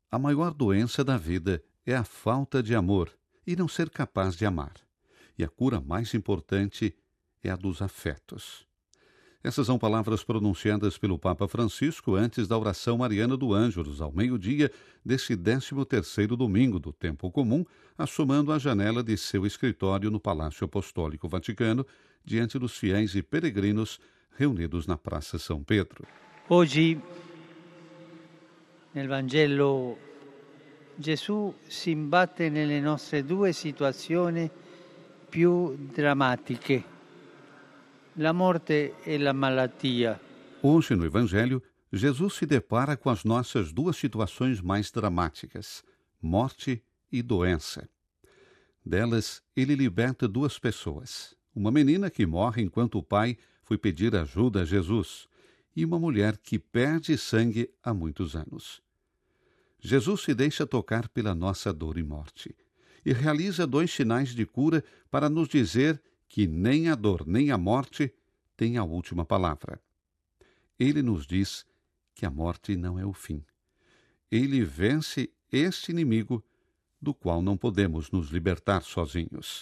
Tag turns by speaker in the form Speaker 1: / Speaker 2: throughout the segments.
Speaker 1: A maior doença da vida é a falta de amor e não ser capaz de amar. E a cura mais importante é a dos afetos. Essas são palavras pronunciadas pelo Papa Francisco antes da oração mariana do Ângelus, ao meio-dia deste 13º domingo do tempo comum, assomando à janela de seu escritório no Palácio Apostólico Vaticano, diante dos fiéis e peregrinos reunidos na Praça São Pedro.
Speaker 2: Oggi, nel Vangelo, Gesù si imbatte nelle nostre due situazioni più drammatiche, la morte e la malattia.
Speaker 1: Hoje, no Evangelho, Jesus se depara com as nossas duas situações mais dramáticas, morte e doença. Delas, ele liberta duas pessoas, uma menina que morre enquanto o pai foi pedir ajuda a Jesus, e uma mulher que perde sangue há muitos anos. Jesus se deixa tocar pela nossa dor e morte, e realiza 2 sinais de cura para nos dizer que nem a dor nem a morte têm a última palavra. Ele nos diz que a morte não é o fim. Ele vence este inimigo do qual não podemos nos libertar sozinhos.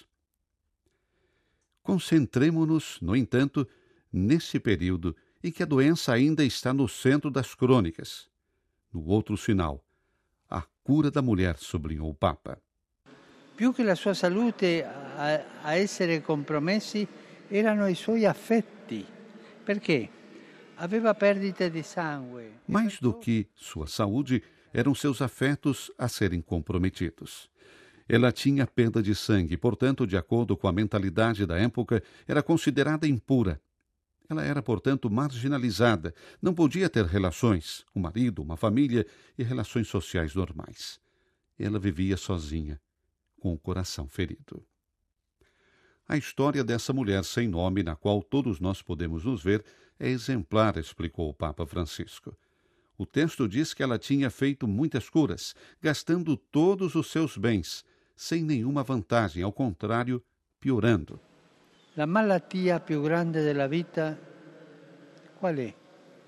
Speaker 1: Concentremo-nos, no entanto, nesse período em que a doença ainda está no centro das crônicas. No outro sinal, a cura da mulher, sublinhou o Papa.
Speaker 2: Più che la sua salute a essere compromessi erano i suoi affetti. Perché? Aveva perdita di sangue.
Speaker 1: Mais do que sua saúde, eram seus afetos a serem comprometidos. Ela tinha perda de sangue, portanto, de acordo com a mentalidade da época, era considerada impura. Ela era, portanto, marginalizada, não podia ter relações, um marido, uma família e relações sociais normais. Ela vivia sozinha, com o coração ferido. A história dessa mulher sem nome, na qual todos nós podemos nos ver, é exemplar, explicou o Papa Francisco. O texto diz que ela tinha feito muitas curas, gastando todos os seus bens, sem nenhuma vantagem, ao contrário, piorando.
Speaker 2: La malattia più grande della vita qual è?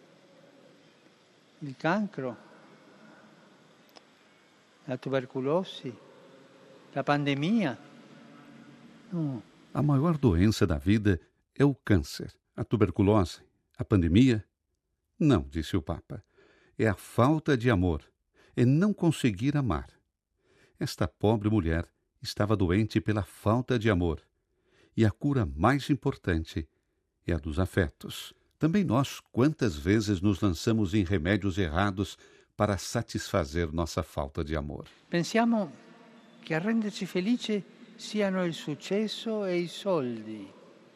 Speaker 2: Il cancro? La tubercolosi? La pandemia? No.
Speaker 1: A maior doença da vida é o câncer, a tuberculose, a pandemia? Não, disse o Papa. É a falta de amor, é não conseguir amar. Esta pobre mulher estava doente pela falta de amor. E a cura mais importante é a dos afetos. Também nós, quantas vezes nos lançamos em remédios errados para satisfazer nossa falta de amor?
Speaker 2: Pensiamo che a renderci felice siano il successo e i soldi.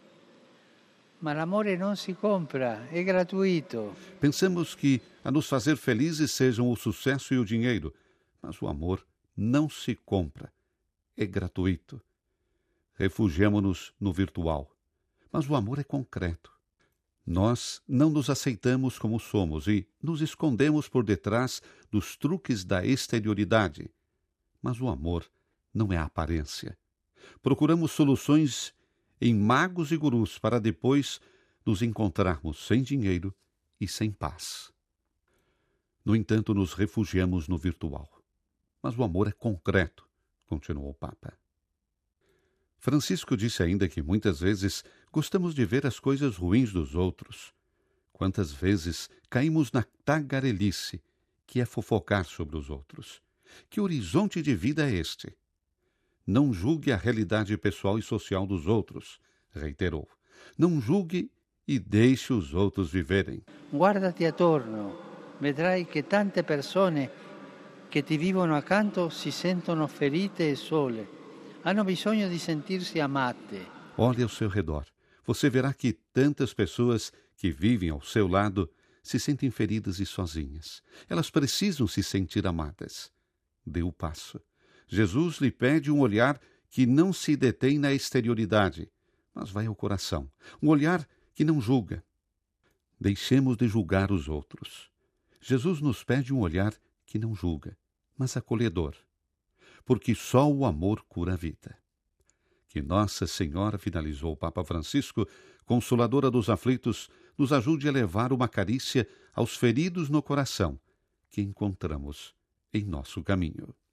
Speaker 2: Ma l'amore non si compra, è gratuito.
Speaker 1: Pensamos que a nos fazer felizes sejam o sucesso e o dinheiro, mas o amor não se compra, é gratuito. Refugiamo-nos no virtual, mas o amor é concreto. Nós não nos aceitamos como somos e nos escondemos por detrás dos truques da exterioridade, mas o amor não é a aparência. Procuramos soluções em magos e gurus para depois nos encontrarmos sem dinheiro e sem paz. No entanto, nos refugiamos no virtual. Mas o amor é concreto, continuou o Papa. Francisco disse ainda que muitas vezes gostamos de ver as coisas ruins dos outros. Quantas vezes caímos na tagarelice, que é fofocar sobre os outros. Que horizonte de vida é este? Não julgue a realidade pessoal e social dos outros, reiterou. Não julgue e deixe os outros viverem.
Speaker 2: Guardati attorno, vedrai che tante persone che ti vivono accanto si sentono ferite e sole. Hanno bisogno di sentirsi amate.
Speaker 1: Olhe ao seu redor. Você verá que tantas pessoas que vivem ao seu lado se sentem feridas e sozinhas. Elas precisam se sentir amadas. Dê o passo. Jesus lhe pede um olhar que não se detém na exterioridade, mas vai ao coração. Um olhar que não julga. Deixemos de julgar os outros. Jesus nos pede um olhar que não julga, mas acolhedor. Porque só o amor cura a vida. Que Nossa Senhora, finalizou o Papa Francisco, Consoladora dos aflitos, nos ajude a levar uma carícia aos feridos no coração que encontramos em nosso caminho.